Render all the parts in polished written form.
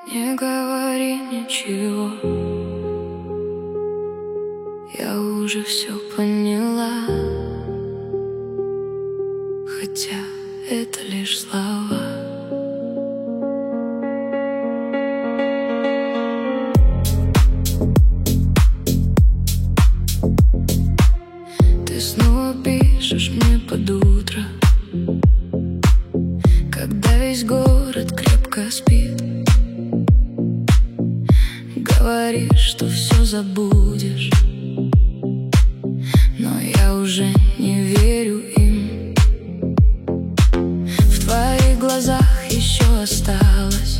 Не говори ничего, я уже все поняла, хотя это лишь слова. Ты снова пишешь мне под утро, когда весь город крепко спит. Говоришь, что все забудешь, но я уже не верю им. В твоих глазах еще осталась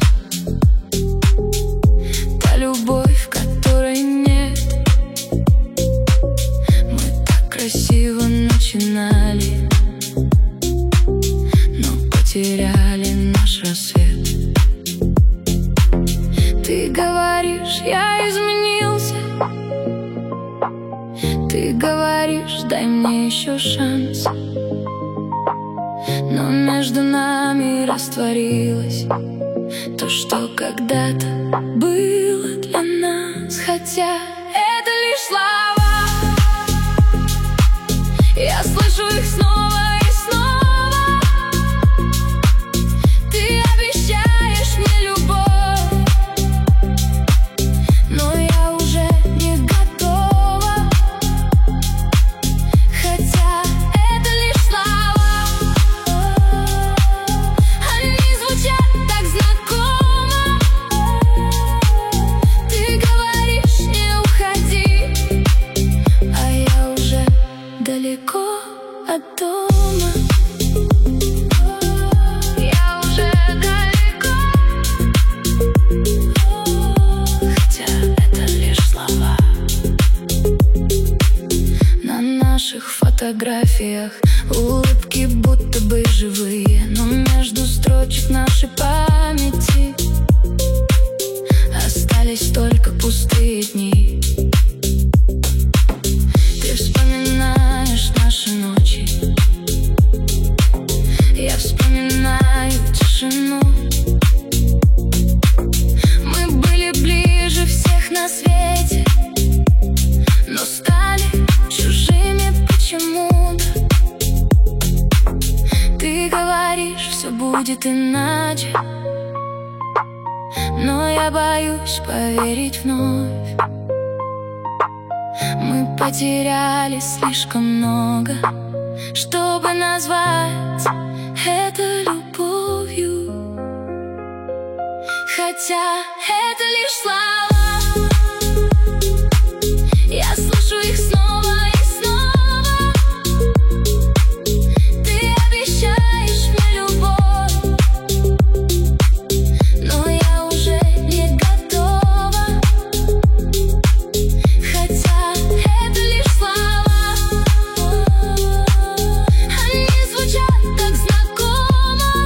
та любовь, которой нет. Мы так красиво начинали, но потеряли наш рассвет. Ты говоришь, я изменился. Ты говоришь, дай мне еще шанс. Но между нами растворилось то, что когда-то было для нас. Хотя это лишь слова, я слышу их снова и снова. Ты обещаешь мне любовь, но я уже не готова. Хотя это лишь слова, они звучат так знакомо. Ты говоришь, не уходи, а я уже далеко от дома. Я уже далеко, хотя это лишь слова. На наших фотографиях улыбки будто бы живые, но между строчек нашей памяти остались только пустые дни. Ты вспоминаешь наши ночи, я вспоминаю тишину. Мы были ближе всех на свете, но стали чужими почему-то. Ты говоришь, все будет иначе, но я боюсь поверить вновь. Мы потеряли слишком много, чтобы назвать это любовью. Хотя это лишь слова, я слышу их снова и снова. Ты обещаешь мне любовь, но я уже не готова. Хотя это лишь слова, они звучат так знакомо.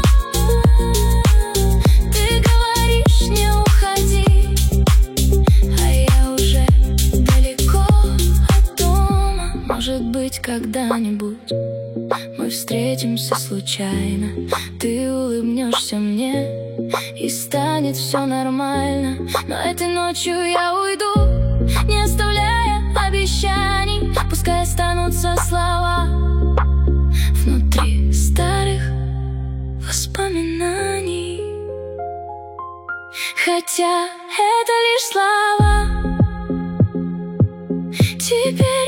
Ты говоришь, не уходи, а я уже далеко от дома. Может быть, когда-нибудь мы встретимся случайно, ты улыбнешься мне и станет все нормально. Но этой ночью я уйду, не оставляя обещаний. Пускай останутся слова внутри старых воспоминаний. Хотя это лишь слова, теперь